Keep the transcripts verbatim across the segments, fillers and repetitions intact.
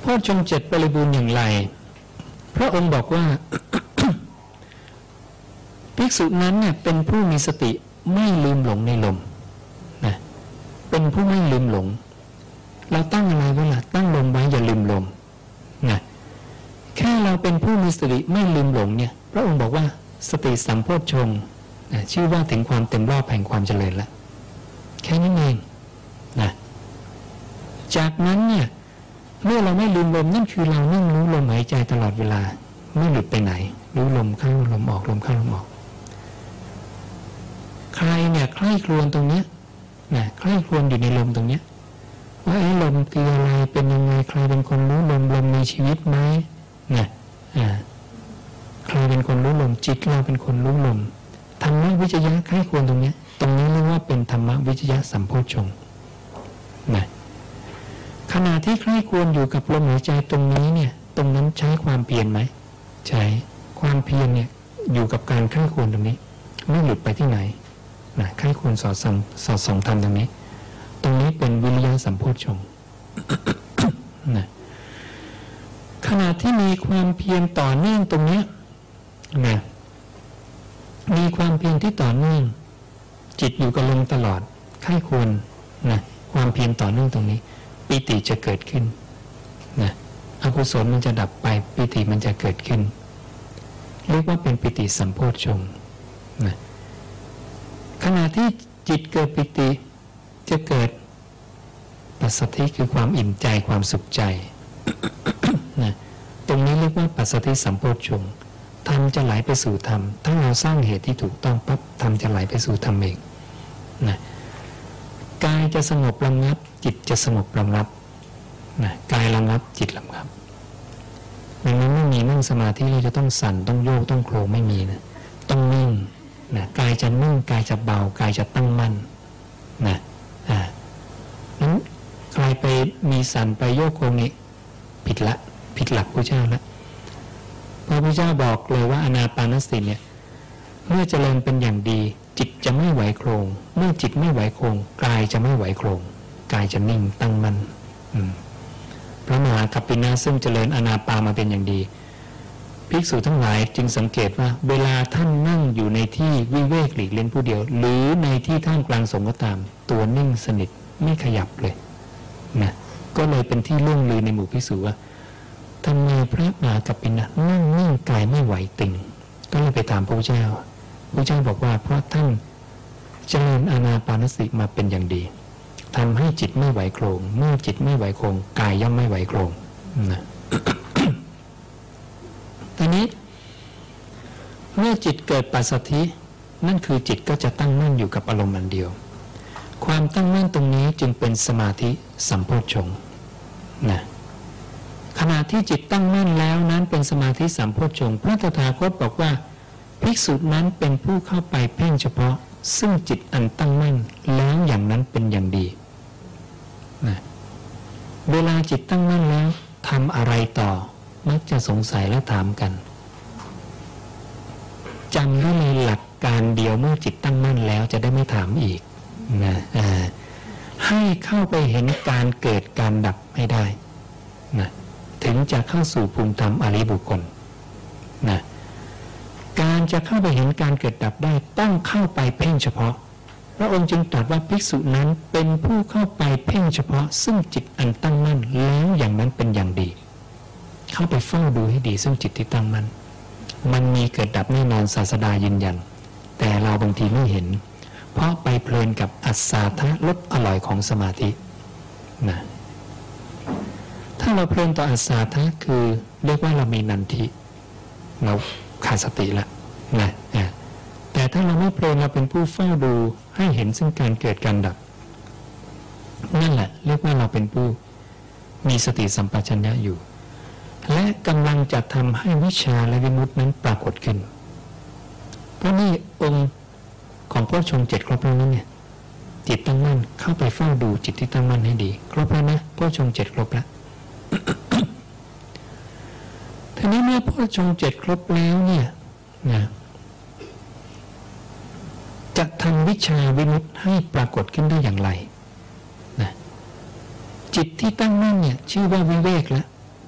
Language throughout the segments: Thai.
พชฌงค์เจ็ดบริบูรณ์อย่างไรพระองค์บอกว่า ภิกษุนั้นเนี่ยเป็นผู้มีสติไม่ลืมหลงในลมนะเป็นผู้ไม่ลืมหลงเราตั้งอะไรไว้ล่ะตั้งลมไว้อย่าลืมลมนะแค่เราเป็นผู้มีสติไม่ลืมหลงเนี่ยพระองค์บอกว่าสติสัมโพชฌงค์นะชื่อว่าถึงความเต็มรอบแห่งความเจริญแล้วแค่นี้เองนะจากนั้นเนี่ยเมื่อเราไม่ลืมลมนั่นคือเรานั่งรู้ลมหายใจตลอดเวลาไม่หลุดไปไหนรู้ลมเข้าลมออกลมเข้าลมออกใครเนี่ยใคร่ครวญตรงนี้นะใคร่ครวญอยู่ในลมตรงนี้ว่าไอ้ลมคืออะไรเป็นยังไงใครเป็นคนรู้ลมลมมีชีวิตไหมนะอ่าใครเป็นคนรู้ลมจิตเราเป็นคนรู้ลมธรรมวิจยะใคร่ครวญตรงนี้ตรงนี้เรียกว่าเป็นธรรมวิจยะสัมโพชฌงค์นะขณะที่ใคร่ครวญอยู่กับลมหายใจตรงนี้เนี่ยตรงนั้นใช้ความเพียรไหมใช้ความเพียรเนี่ยอยู่กับการใคร่ครวญตรงนี้ไม่หลุดไปที่ไหนนะใคร่ครวญสอดส่องสอดส่องธรรมตรงนี้ตรงนี้เป็นวิริยะสัมโพชฌงค์ นะขณะที่มีความเพียรต่อเนื่องตรงนี้นะมีความเพียรที่ต่อเนื่องจิตอยู่กับลมตลอดใคร่ครวญนะความเพียรต่อเนื่องตรงนี้ปิติจะเกิดขึ้นนะอกุศลมันจะดับไปปิติมันจะเกิดขึ้นเรียกว่าเป็นปิติสัมโพชฌงค์นะขณะที่จิตเกิดปิติจะเกิดปัสสัทธิคือความอิ่มใจความสุขใจ นะตรงนี้เรียกว่าปัสสัทธิสัมโพชฌงค์ธรรมจะไหลไปสู่ธรรมถ้าเราสร้างเหตุที่ถูกต้องปั๊บธรรมจะไหลไปสู่ธรรมเองนะกายจะสงบระงับจิตจะสงบระงับนะกายระงับจิตระงับดังนั้นไม่มีนั่งสมาธิเราจะต้องสั่นต้องโยกต้องโคลไม่มีนะต้องนิ่งนะกายจะนิ่งกายจะเบากายจะตั้งมั่นนะอ่านั้นใครไปมีสั่นไปโยกโคลนี้ผิดละผิดหลักพระเจ้าละพระพุทธเจ้าบอกเลยว่าอานาปานสติเนี่ยเมื่อเจริญเป็นอย่างดีจิตจะไม่ไหวโครงเมื่อจิตไม่ไหวโครงกายจะไม่ไหวโครงกายจะนิ่งตั้งมั่นพระมหากัปปินะซึ่งเจริญอานาปานมาเป็นอย่างดีภิกษุทั้งหลายจึงสังเกตว่าเวลาท่านนั่งอยู่ในที่วิเวกหลีกเล่นผู้เดียวหรือในที่ท่ามกลางสงฆ์ก็ตามตัวนิ่งสนิทไม่ขยับเลยนะก็เลยเป็นที่เลื่องลือในหมู่ภิกษุว่าทำไมพระมหากัปปินะนั่งนิ่งกายไม่ไหวติงก็เลยไปถามพระพุทธเจ้าพระเจ้าบอกว่าเพราะท่านเจริญอานาปานสติมาเป็นอย่างดีทำให้จิตไม่ไหวโครงเมื่อจิตไม่ไหวโครงกายย่อมไม่ไหวโครงนะ ตอนนี้เมื่อจิตเกิดปัสสัทธินั่นคือจิตก็จะตั้งมั่นอยู่กับอารมณ์อันเดียวความตั้งมั่นตรงนี้จึงเป็นสมาธิสัมโพชฌงค์นะขณะที่จิตตั้งมั่นแล้วนั้นเป็นสมาธิสัมโพชฌงค์พระตถาคตบอกว่าภิกษุนั้นเป็นผู้เข้าไปเพ่งเฉพาะซึ่งจิตอันตั้งมั่นแล้วอย่างนั้นเป็นอย่างดีนะเวลาจิตตั้งมั่นแล้วทำอะไรต่อมักจะสงสัยและถามกันจำได้ในหลักการเดียวเมื่อจิตตั้งมั่นแล้วจะได้ไม่ถามอีกนะให้เข้าไปเห็นการเกิดการดับให้ได้นะถึงจะเข้าสู่ภูมิธรรมอริยบุคคลนะการจะเข้าไปเห็นการเกิดดับได้ต้องเข้าไปเพ่งเฉพาะพระองค์จึงตรัสว่าภิกษุนั้นเป็นผู้เข้าไปเพ่งเฉพาะซึ่งจิตอันตั้งมั่นแล้วอย่างนั้นเป็นอย่างดีเข้าไปเฝ้าดูให้ดีซึ่งจิตที่ตั้งมั่นมันมีเกิดดับแน่นอนศาสดายืนยันแต่เราบางทีไม่เห็นเพราะไปเพลินกับอัศสาทะรสอร่อยของสมาธินะถ้าเราเพลินต่ออัศสาทะคือเรียกว่าเรามีนันทิเราขาดสติละนะแต่ถ้าเราไม่เพลินเราเป็นผู้เฝ้าดูให้เห็นซึ่งการเกิดการดับนั่นแหละเรียกว่าเราเป็นผู้มีสติสัมปชัญญะอยู่และกำลังจะทำให้วิชาและวิมุตตินั้นปรากฏขึ้นเพราะนี่องค์ของโพชฌงค์เจ็ดครบแล้วนั้นเนี่ยจิตตั้งมั่นเข้าไปเฝ้าดูจิตที่ตั้งมั่นให้ดีครบแล้วนะโพชฌงค์เจ็ดครบแล้ว ทีนี้เมื่อโพชฌงค์เจ็ดครบแล้วเนี่ยนะจะทำวิชาวิมุตติให้ปรากฏขึ้นได้อย่างไรนะจิตที่ตั้งมั่นเนี่ยชื่อว่าวิเวกแล้ว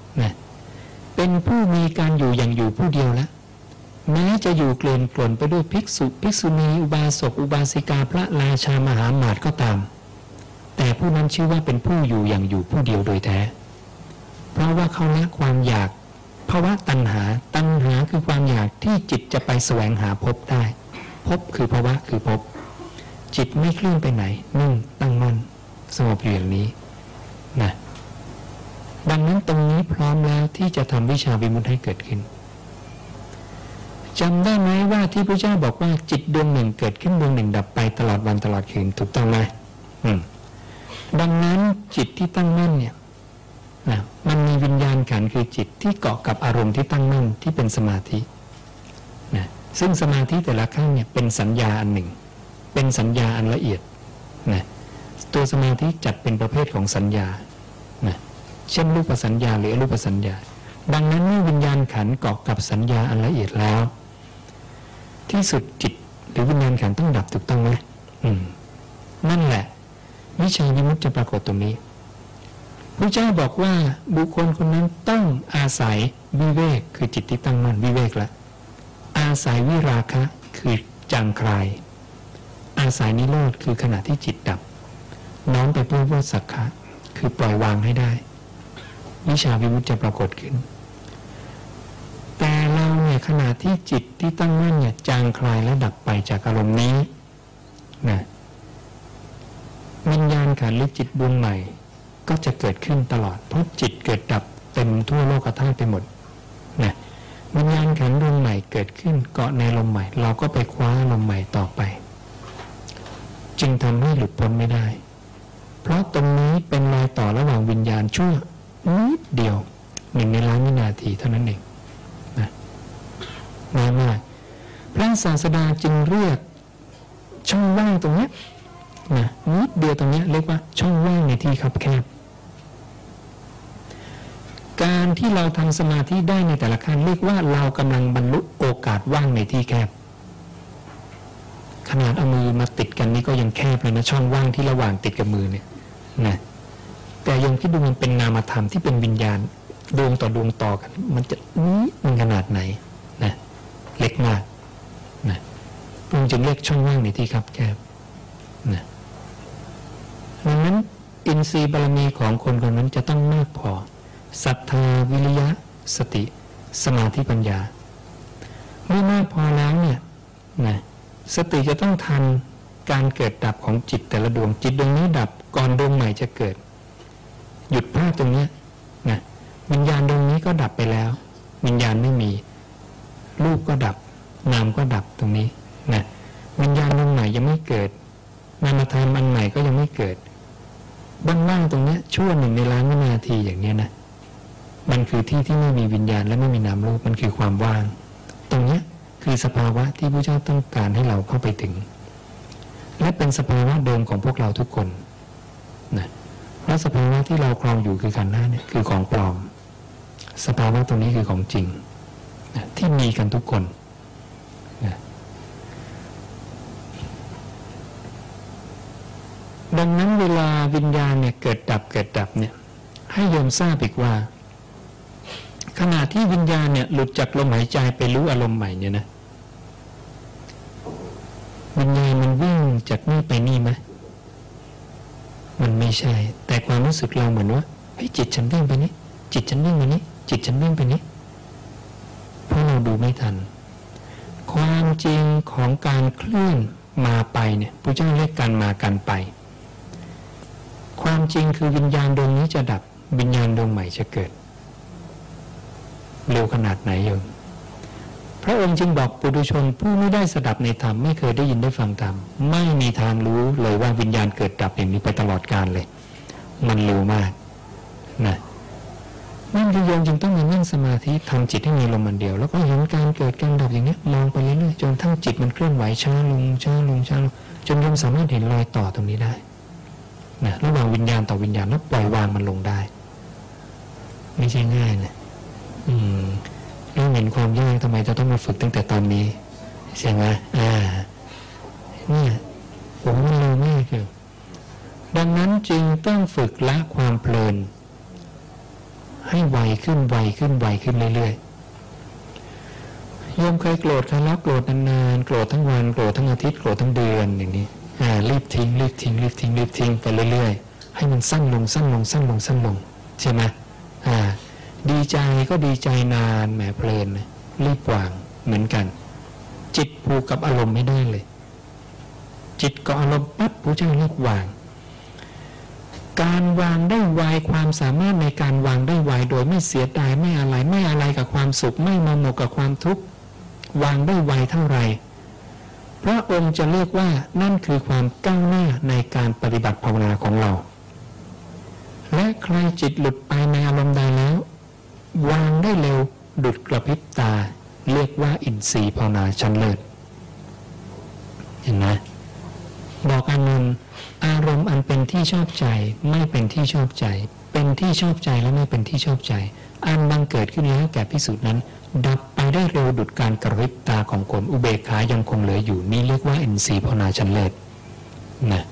นะเป็นผู้มีการอยู่อย่างอยู่ผู้เดียวแล้วแม้จะอยู่เกลื่อนกล่นไปด้วยภิกษุภิกษุณีอุบาสกอุบาสิกาพระราชามหาหมาดก็ตามแต่ผู้นั้นชื่อว่าเป็นผู้อยู่อย่างอยู่ผู้เดียวโดยแท้เพราะว่าเขาละความอยากภาวะตัณหาตัณหาคือความอยากที่จิตจะไปแสวงหาภพได้ภพคือภาวะคือภพจิตไม่เคลื่อนไปไหนนิ่งตั้งมั่นสงบอยู่อย่างนี้นะดังนั้นตรงนี้พร้อมแล้วที่จะทำวิชาวิมุตติให้เกิดขึ้นจำได้ไหมว่าที่พระเจ้าบอกว่าจิตดวงหนึ่งเกิดขึ้นดวงหนึ่งดับไปตลอดวันตลอดคืนถูกต้องไหมอืมดังนั้นจิตที่ตั้งมั่นเนี่ยนะมันมีวิญญาณขันธ์คือจิตที่เกาะกับอารมณ์ที่ตั้งมั่นที่เป็นสมาธินะซึ่งสมาธิแต่ละครั้งเนี่ยเป็นสัญญาอันหนึ่งเป็นสัญญาอันละเอียดนะตัวสมาธิจัดเป็นประเภทของสัญญานะเช่นรูปสัญญาหรืออรูปสัญญาดังนั้นเมื่อวิญญาณขันธ์เกาะกับสัญญาอันละเอียดแล้วที่สุดจิตหรือวิญญาณขันธ์ต้องดับถูกต้องไหมอืมนั่นแหละวิชาวิมุตติจะปรากฏตรงนี้พระเจ้าบอกว่าบุคคลคนนั้นต้องอาศัยวิเวกคือจิตที่ตั้งมั่นวิเวกละอาศัยวิราคะคือจางคลายอาศัยนิโรธคือขณะที่จิตดับน้อมไปเพื่อวิสักขะคือปล่อยวางให้ได้วิชาวิมุตติจะปรากฏขึ้นแต่เราเนี่ยขณะที่จิตที่ตั้งมั่นเนี่ยจางคลายและดับไปจากอารมณ์นี้นะวิญญาณขันธ์หรือจิตดวงใหม่ก็จะเกิดขึ้นตลอดเพราะจิตเกิดดับเต็มทั่วโลกธาตุไปหมดนะวิญญาณขันธ์ดวงใหม่เกิดขึ้นเกาะในลมใหม่เราก็ไปคว้าลมใหม่ต่อไปจึงทำให้หลุดพ้นไม่ได้เพราะตรงนี้เป็นรอยต่อระหว่างวิญญาณชั่วนิดเดียวหนึ่งในล้านวินาทีเท่านั้นเองนะน้อยมากพระศาสดาจึงเรียกช่องว่างตรงนี้นะนิดเดียวตรงนี้เรียกว่าช่องว่างในที่คับแคบการที่เราทำสมาธิได้ในแต่ละขั้นเรียกว่าเรากำลังบรรลุโอกาสว่างในที่แคบขนาดเอามือมาติดกันนี่ก็ยังแคบเลยนะช่องว่างที่ระหว่างติดกับมือเนี่ยนะแต่ยังคิดดูมันเป็นนามธรรมที่เป็นวิญญาณดวงต่อดวงต่อกันมันจะนี้มันขนาดไหนนะเล็กมากนะพระองค์จึงเรียกช่องว่างในที่คับแคบนะดังนั้นอินทรีย์บารมีของคนคนนั้นจะต้องมากพอศรัทธาวิริยะสติสมาธิปัญญาเมื่อมากพอแล้วเนี่ยนะสติจะต้องทันการเกิดดับของจิตแต่ละดวงจิตดวงนี้ดับก่อนดวงใหม่จะเกิดหยุดภาพตรงนี้นะวิญญาณดวงนี้ก็ดับไปแล้ววิญญาณไม่มีรูปก็ดับนามก็ดับตรงนี้นะวิญญาณดวงใหม่ยังไม่เกิดนามธรรมอันใหม่ก็ยังไม่เกิดว่างๆตรงนี้ชั่วหนึ่งในล้านวินาทีอย่างนี้นะมันคือที่ที่ไม่มีวิญญาณและไม่มีนามรูปมันคือความว่างตรงนี้คือสภาวะที่พระเจ้าต้องการให้เราเข้าไปถึงและเป็นสภาวะเดิมของพวกเราทุกคนนะเพราะสภาวะที่เราครองอยู่คือขันธ์ห้าเนี่ยคือของปลอมสภาวะตรงนี้คือของจริงนะที่มีกันทุกคนนะดังนั้นเวลาวิญญาณเนี่ยเกิดดับเกิดดับเนี่ยให้โยมทราบอีกว่าขณะที่วิญญาณเนี่ยหลุดจากลมหายใจไปรู้อารมณ์ใหม่เนี่ยนะวิญญาณมันวิ่งจากนี่ไปนี่ไหมมันไม่ใช่แต่ความรู้สึกเราเหมือนว่าเฮ้ยจิตฉันวิ่งไปนี้จิตฉันวิ่งไปนี้จิตฉันวิ่งไปนี้เพราะเราดูไม่ทันความจริงของการเคลื่อนมาไปเนี่ยพระเจ้าเรียกการมาการไปความจริงคือวิญญาณดวงนี้จะดับวิญญาณดวงใหม่จะเกิดเร็วขนาดไหนโยมพระองค์จึงบอกปุถุชนผู้ไม่ได้สดับในธรรมไม่เคยได้ยินได้ฟังธรรมไม่มีทางรู้เลยว่าวิญญาณเกิดดับอย่างนี้ไปตลอดกาลเลยมันเร็วมากนะนั่นคือโยมจึงต้องมานั่งสมาธิทำจิตให้มีลมมันเดียวแล้วก็เห็นการเกิดการดับอย่างนี้มองไปเรื่อยๆจนทั้งจิตมันเคลื่อนไหวช้าลงช้าลงช้าลงจนโยมสามารถเห็นรอยต่อตรงนี้ได้นะระหว่างวิญญาณต่อวิญญาณแล้วปล่อยวางมันลงได้ไม่ใช่ง่ายนะอืมเราเห็นความยากทำไมจะต้องมาฝึกตั้งแต่ตอนนี้ใช่ไหมอ่าเนี่ยผมมันเร็วมากคือดังนั้นจึงต้องฝึกละความเพลินให้ไวขึ้นไวขึ้นไวขึ้นเรื่อยๆโยมเคยโกรธใครแล้วโกรธนานๆโกรธทั้งวันโกรธทั้งอาทิตย์โกรธทั้งเดือนอย่างนี้อ่ารีบทิ้งรีบทิ้งรีบทิ้งรีบทิ้งไปเรื่อยๆให้มันสั้นลงสั้นลงสั้นลงสั้นลงใช่ไหมอ่าดีใจก็ดีใจนานแหมเพลินรีบวางเหมือนกันจิตผูกกับอารมณ์ไม่ได้เลยจิตก็อารมณ์ปั๊บพระเจ้ารีบวางการวางได้ไวความสามารถในการวางได้ไวโดยไม่เสียดายไม่อะไรไม่อะไรกับความสุขไม่มาหมกกับความทุกข์วางได้ไวเท่าไรพระองค์จะเรียกว่านั่นคือความก้าวหน้าในการปฏิบัติภาวนาของเราและใครจิตหลุดไปในอารมณ์ใดแล้ววางได้เร็วดุจกระพริบตาเรียกว่าอินทรีย์ภาวนาชั้นเลิศเห็นไหมบอกอานนท์อารมณ์อันเป็นที่ชอบใจไม่เป็นที่ชอบใจเป็นที่ชอบใจและไม่เป็นที่ชอบใจอันบังเกิดขึ้นแล้วแก่ภิกษุนั้นดับไปได้เร็วดุจการกระพริบตาของคนอุเบกขายังคงเหลืออยู่นี่เรียกว่าอินทรีย์ภาวนาชั้นเลิศนะ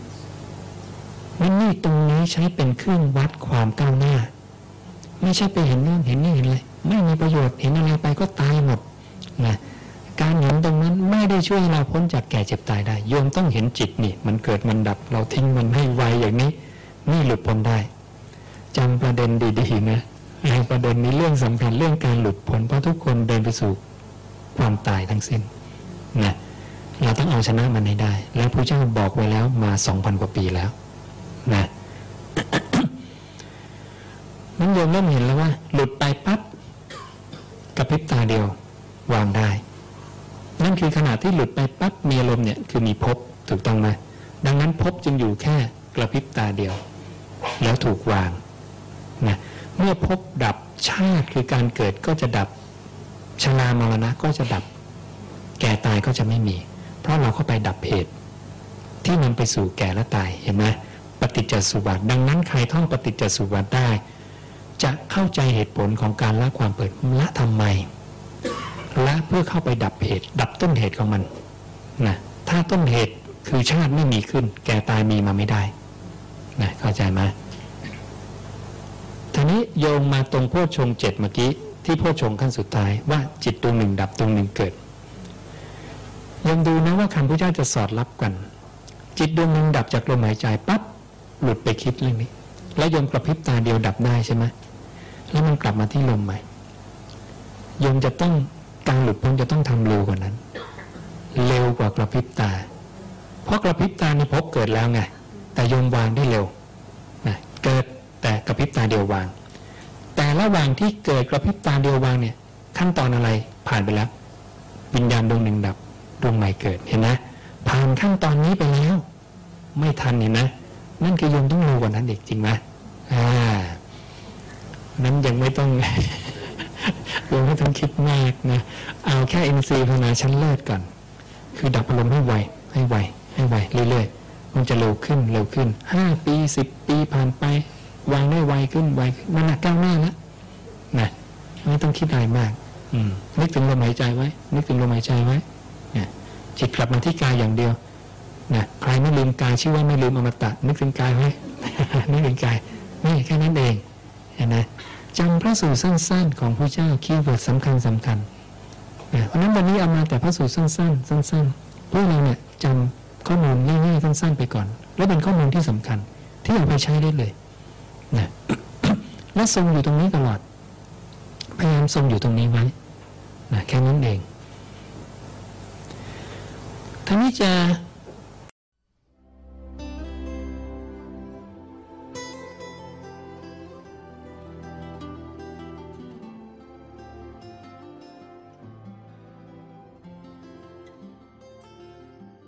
นี่ตรงนี้ใช้เป็นเครื่องวัดความก้าวหน้าไม่ใช่ไปเห็นนู่นเห็นนี่เห็นเลยไม่มีประโยชน์เห็นอะไรไปก็ตายหมดนะการเห็นตรงนั้นไม่ได้ช่วยเราพ้นจากแก่เจ็บตายได้โยมต้องเห็นจิตนี่มันเกิดมันดับเราทิ้งมันให้ไวอย่างนี้นี่หลุดพ้นได้จำประเด็นดีๆนะในประเด็นนี้เรื่องสำคัญเรื่องการหลุดพ้นเพราะทุกคนเดินไปสู่ความตายทั้งสิ้นนะเราต้องเอาชนะมันให้ได้แล้วพระเจ้าบอกไว้แล้วมา สองพัน กว่าปีแล้วนะ นั้นโยมเริ่มเห็นแล้วว่าหลุดไปปั๊บกระพริบตาเดียววางได้นั่นคือขณะที่หลุดไปปั๊บมีอารมณ์เนี่ยคือมีภพถูกต้องไหมดังนั้นภพจึงอยู่แค่กระพริบตาเดียวแล้วถูกวางนะเมื่อภพดับชาติคือการเกิดก็จะดับชรามรณะก็จะดับแก่ตายก็จะไม่มีเพราะเราเข้าไปดับเหตุที่นำไปสู่แก่และตายเห็นไหมปฏิจจสมุปบาทดังนั้นใครท่องปฏิจจสมุปบาทได้จะเข้าใจเหตุผลของการละความเปิดละทำไมละเพื่อเข้าไปดับเหตุดับต้นเหตุของมันนะถ้าต้นเหตุคือชาติไม่มีขึ้นแก่ตายมีมาไม่ได้นะเข้าใจไหมทีนี้โยงมาตรงโพชฌงค์เจ็ดเมื่อกี้ที่โพชฌงค์ขั้นสุดท้ายว่าจิตดวงหนึ่งดับดวงหนึ่งเกิดยังดูนะว่าคำพระเจ้าจะสอดรับกันจิตดวงหนึ่งดับจากลมหายใจปั๊บหลุดไปคิดเรื่องนี้แล้วโยมกระพริบตาเดียวดับได้ใช่ไหมแล้วมันกลับมาที่ลมใหม่โยมจะต้องการหลุดพ้นจะต้องทำเร็วกว่านั้นเร็วกว่ากระพริบตาเพราะกระพริบตานี่พบเกิดแล้วไงแต่โยมวางได้เร็วนะเกิดแต่กระพริบตาเดียววางแต่ระหว่างที่เกิดกระพริบตาเดียววางเนี่ยขั้นตอนอะไรผ่านไปแล้ววิญญาณดวงหนึ่งดับดวงใหม่เกิดเห็นไหมผ่านขั้นตอนนี้ไปแล้วไม่ทันเห็นไหมนั่นคือโยมต้องรู้กว่านั้นเด็กจริงไหมอ่านั้นยังไม่ต้อง โยมไม่ต้องคิดมากนะเอาแค่อินทรีย์ภาวนาชั้นเลิศก่อนคือดับอารมณ์ให้ไวให้ไวให้ไวเรื่อยๆมันจะเร็วขึ้นเร็วขึ้นห้าปีสิบปีผ่านไปวางได้ไวขึ้นไวขึ้นมันก้าวหน้าแล้วนะไม่ต้องคิดอะไรมากอืมนึกถึงลมหายใจไว้นึกถึงลมหายใจไว้เนี่ยจิตกลับมาที่กายอย่างเดียวนะใครไม่ลืมกายชื่อว่าไม่ลืมอมตะนึกถึงกายไว้ นึกถึงกายนี่แค่นั้นเองเห็นไหมจำพระสูตรสั้นๆของพระเจ้าคีย์เวิร์ดสำคัญสำคัญนะเพราะนั้นวันนี้เอามาแต่พระสูตรสั้นๆสั้นๆพวกเราเนี่ยจำข้อมูลง่ายๆสั้นๆไปก่อนแล้วเป็นข้อมูลที่สำคัญที่เอาไปใช้ได้เลยนะ และทรงอยู่ตรงนี้ตลอดพยายามทรงอยู่ตรงนี้ไว้นะแค่นั้นเองท่านี้จะ